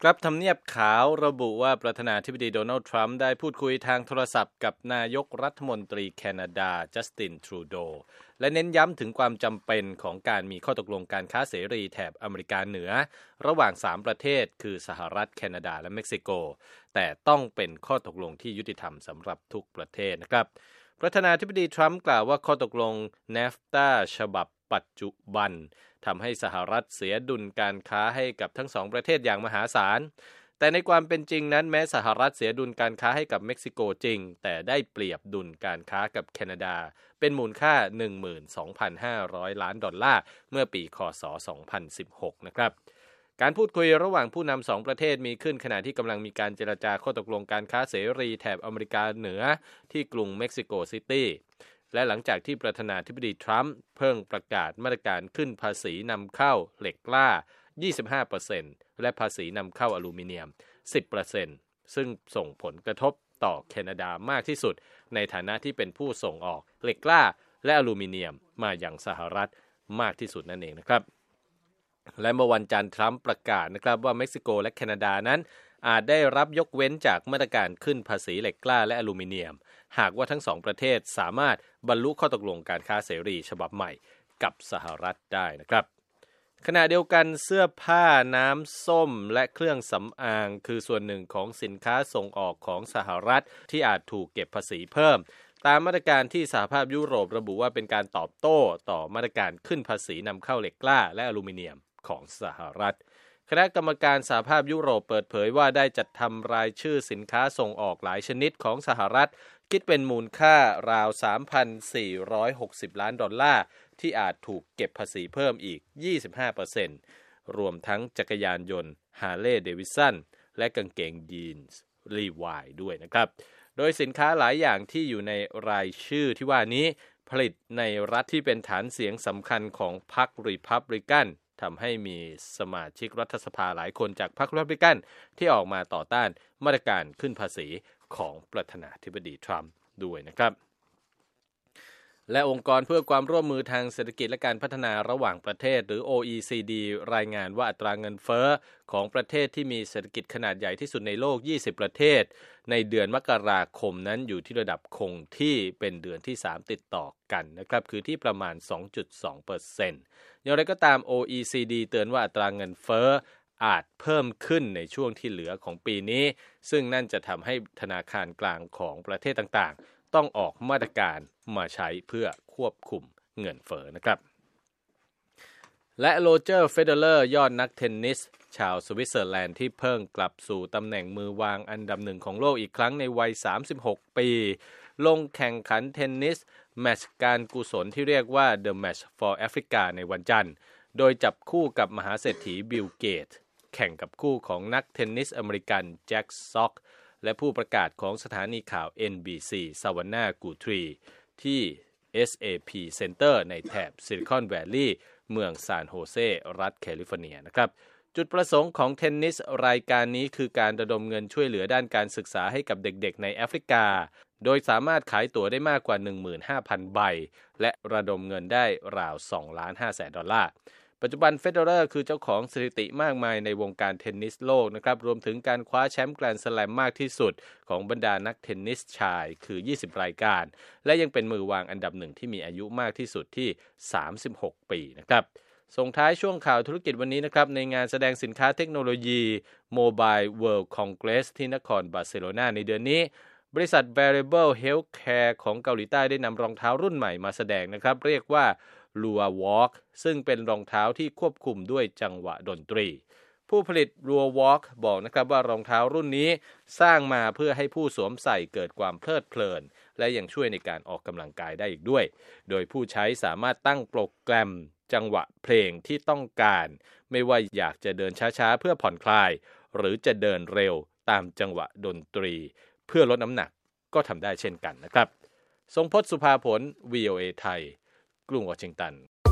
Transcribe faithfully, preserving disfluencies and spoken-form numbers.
ครับทำเนียบขาวระบุว่าประธานาธิบดีโดนัลด์ทรัมป์ได้พูดคุยทางโทรศัพท์กับนายกรัฐมนตรีแคนาดาจัสตินทรูโดและเน้นย้ำถึงความจำเป็นของการมีข้อตกลงการค้าเสรีแถบอเมริกาเหนือระหว่างสามประเทศคือสหรัฐแคนาดาและเม็กซิโกแต่ต้องเป็นข้อตกลงที่ยุติธรรมสำหรับทุกประเทศนะครับประธานาธิบดีทรัมป์กล่าวว่าข้อตกลง เนฟตา ฉบับปัจจุบันทำให้สหรัฐเสียดุลการค้าให้กับทั้งสองประเทศอย่างมหาศาลแต่ในความเป็นจริงนั้นแม้สหรัฐเสียดุลการค้าให้กับเม็กซิโกจริงแต่ได้เปรียบดุลการค้ากับแคนาดาเป็นมูลค่า หนึ่งหมื่นสองพันห้าร้อย ล้านดอลลาร์เมื่อปีคศสองพันสิบหกนะครับการพูดคุยระหว่างผู้นำสองประเทศมีขึ้นขณะที่กำลังมีการเจรจาข้อตกลงการค้าเสรีแถบอเมริกาเหนือที่กรุงเม็กซิโกซิตี้และหลังจากที่ประธานาธิบดีทรัมป์เพิ่งประกาศมาตรการขึ้นภาษีนำเข้าเหล็กกล้า ยี่สิบห้าเปอร์เซ็นต์ และภาษีนำเข้าอลูมิเนียม สิบเปอร์เซ็นต์ ซึ่งส่งผลกระทบต่อแคนาดามากที่สุดในฐานะที่เป็นผู้ส่งออกเหล็กกล้าและอลูมิเนียมมาอย่างสหรัฐมากที่สุดนั่นเองนะครับและเมื่อวันจันทร์ทรัมป์ประกาศนะครับว่าเม็กซิโกและแคนาดานั้นอาจได้รับยกเว้นจากมาตรการขึ้นภาษีเหล็กกล้าและอลูมิเนียมหากว่าทั้งสองประเทศสามารถบรรลุข้อตกลงการค้าเสรีฉบับใหม่กับสหรัฐได้นะครับขณะเดียวกันเสื้อผ้าน้ำส้มและเครื่องสำอางคือส่วนหนึ่งของสินค้าส่งออกของสหรัฐที่อาจถูกเก็บภาษีเพิ่มตามมาตรการที่สหภาพยุโรประบุว่าเป็นการตอบโต้ต่อมาตรการขึ้นภาษีนำเข้าเหล็กกล้าและอลูมิเนียมของสหรัฐคณะกรรมการสหภาพยุโรปเปิดเผยว่าได้จัดทำรายชื่อสินค้าส่งออกหลายชนิดของสหรัฐคิดเป็นมูลค่าราว สามพันสี่ร้อยหกสิบ ล้านดอลลาร์ที่อาจถูกเก็บภาษีเพิ่มอีก ยี่สิบห้าเปอร์เซ็นต์ รวมทั้งจักรยานยนต์ Harley Davidson และกางเกงยีนส์ Levi's ด้วยนะครับโดยสินค้าหลายอย่างที่อยู่ในรายชื่อที่ว่านี้ผลิตในรัฐที่เป็นฐานเสียงสำคัญของพรรครีพับลิกันทำให้มีสมาชิกรัฐสภาหลายคนจากพรรครีพับลิกันที่ออกมาต่อต้านมาตรการขึ้นภาษีของประธานาธิบดีทรัมป์ด้วยนะครับและองค์กรเพื่อความร่วมมือทางเศรษฐกิจและการพัฒนาระหว่างประเทศหรือ โอ อี ซี ดี รายงานว่าอัตราเงินเฟ้อของประเทศที่มีเศรษฐกิจขนาดใหญ่ที่สุดในโลกยี่สิบประเทศในเดือนมกราคมนั้นอยู่ที่ระดับคงที่เป็นเดือนที่สามติดต่อกันนะครับคือที่ประมาณ สองจุดสองเปอร์เซ็นต์ อย่างไรก็ตาม โอ อี ซี ดี เตือนว่าอัตราเงินเฟ้ออาจเพิ่มขึ้นในช่วงที่เหลือของปีนี้ซึ่งนั่นจะทำให้ธนาคารกลางของประเทศต่างๆต้องออกมาตรการมาใช้เพื่อควบคุมเงินเฟ้อนะครับและโรเจอร์เฟเดอเลอร์ยอดนักเทนนิสชาวสวิตเซอร์แลนด์ที่เพิ่งกลับสู่ตำแหน่งมือวางอันดับหนึ่งของโลกอีกครั้งในวัยสามสิบหกปีลงแข่งขันเทนนิสแมตช์การกุศลที่เรียกว่า The Match for Africa ในวันจันทร์โดยจับคู่กับมหาเศรษฐีบิลเกตส์แข่งกับคู่ของนักเทนนิสอเมริกันแจ็คซ็อกและผู้ประกาศของสถานีข่าว เอ็น บี ซี ซาวาน่ากูทรีที่ เอส เอ พี Center ในแถบซิลิคอนแวลลีย์เมืองซานโฮเซรัฐแคลิฟอร์เนียนะครับจุดประสงค์ของเทนนิสรายการนี้คือการระดมเงินช่วยเหลือด้านการศึกษาให้กับเด็กๆในแอฟริกาโดยสามารถขายตั๋วได้มากกว่า หนึ่งหมื่นห้าพัน ใบและระดมเงินได้ราว สองล้านห้าแสน ดอลลาร์ปัจจุบันเฟเดอเรอร์คือเจ้าของสถิติมากมายในวงการเทนนิสโลกนะครับรวมถึงการคว้าแชมป์แกรนด์สแลมมากที่สุดของบรรดานักเทนนิสชายคือยี่สิบรายการและยังเป็นมือวางอันดับหนึ่งที่มีอายุมากที่สุดที่สามสิบหกปีนะครับส่งท้ายช่วงข่าวธุรกิจวันนี้นะครับในงานแสดงสินค้าเทคโนโลยี Mobile World Congress ที่นครบาร์เซโลนาในเดือนนี้บริษัท Wearable Healthcare ของเกาหลีใต้ได้นำรองเท้ารุ่นใหม่มาแสดงนะครับเรียกว่าLua Walk ซึ่งเป็นรองเท้าที่ควบคุมด้วยจังหวะดนตรีผู้ผลิต Lua Walk บอกนะครับว่ารองเท้ารุ่นนี้สร้างมาเพื่อให้ผู้สวมใส่เกิดความเพลิดเพลินและยังช่วยในการออกกำลังกายได้อีกด้วยโดยผู้ใช้สามารถตั้งโปรแกรมจังหวะเพลงที่ต้องการไม่ว่าอยากจะเดินช้าๆเพื่อผ่อนคลายหรือจะเดินเร็วตามจังหวะดนตรีเพื่อลดน้ำหนักก็ทำได้เช่นกันนะครับทรงพจน์ สุภาผล วี โอ เอ ไทยกรุงวอชิงตัน